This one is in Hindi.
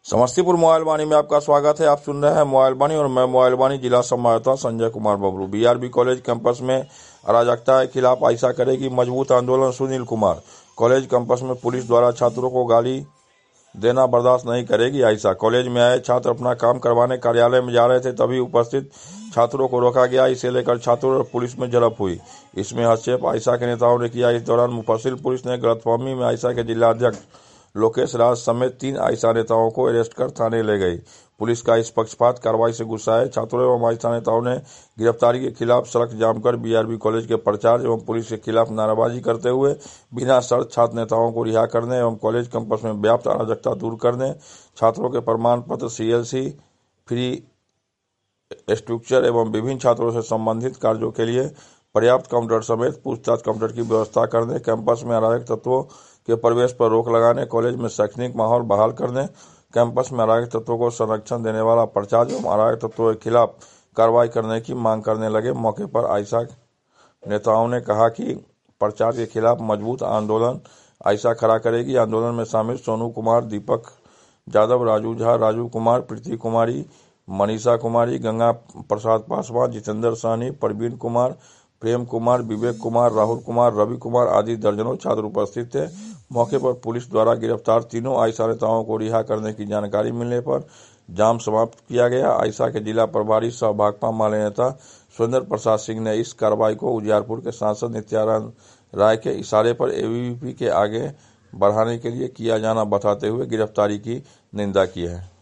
समस्तीपुर मोबाइल वाणी में आपका स्वागत है। आप सुन रहे हैं मोबाइल वाणी और मैं मोबाइल वाणी जिला संवाददाता Sanjay Kumar Bablu. BRB college campus में अराजकता के खिलाफ आइसा करेगी मजबूत आंदोलन। सुनील कुमार। कॉलेज कैंपस में पुलिस द्वारा छात्रों को गाली देना बर्दाश्त नहीं करेगी आइसा। कॉलेज में आए छात्र अपना काम करवाने कार्यालय में जा रहे थे, तभी उपस्थित छात्रों को रोका गया। इसे लेकर छात्रों और पुलिस में झड़प हुई। इसमें हस्तक्षेप आइसा के नेताओं ने किया। इस दौरान मुफस्सिल पुलिस ने गलतफहमी में आइसा के जिलाध्यक्ष लोकेश राज समेत 3 आइसा नेताओं को अरेस्ट कर थाने ले गई। पुलिस का इस पक्षपात कार्रवाई से गुस्साए छात्रों एवं आइसा नेताओं ने गिरफ्तारी के खिलाफ सड़क जाम कर बीआरबी कॉलेज के प्राचार्य एवं पुलिस के खिलाफ नारेबाजी करते हुए बिना शर्त छात्र नेताओं को रिहा करने एवं कॉलेज कैंपस में व्याप्त अराजकता दूर करने, छात्रों के प्रमाण पत्र, सीएलसी, फ्री स्ट्रक्चर एवं विभिन्न छात्रों से संबंधित कार्यों के लिए पर्याप्त काउंटर समेत पूछताछ काउंटर की व्यवस्था करने, कैंपस में अराजक तत्वों के प्रवेश पर रोक लगाने, कॉलेज में शैक्षणिक माहौल बहाल करने, कैंपस में अराजक तत्वों को संरक्षण देने वाला प्राचार्य एवं अराजक तत्वों के खिलाफ कार्रवाई करने की मांग करने लगे। मौके पर आइसा नेताओं ने कहा कि प्राचार्य के खिलाफ मजबूत आंदोलन आइसा खड़ा करेगी। आंदोलन में शामिल सोनू कुमार, दीपक यादव, राजू झा, राजू कुमार, प्रीति कुमारी, मनीषा कुमारी, गंगा प्रसाद पासवान, जितेंद्र साहनी, प्रवीण कुमार, प्रेम कुमार, विवेक कुमार, राहुल कुमार, रवि कुमार आदि दर्जनों छात्र उपस्थित थे। मौके पर पुलिस द्वारा गिरफ्तार तीनों आइसा नेताओं को रिहा करने की जानकारी मिलने पर जाम समाप्त किया गया। आइसा के जिला प्रभारी सह भाकपा माले नेता सुरेंद्र प्रसाद सिंह ने इस कार्रवाई को उजियारपुर के सांसद नित्यानंद राय के इशारे पर एबीवीपी के आगे बढ़ाने के लिए किया जाना बताते हुए गिरफ्तारी की निंदा की है।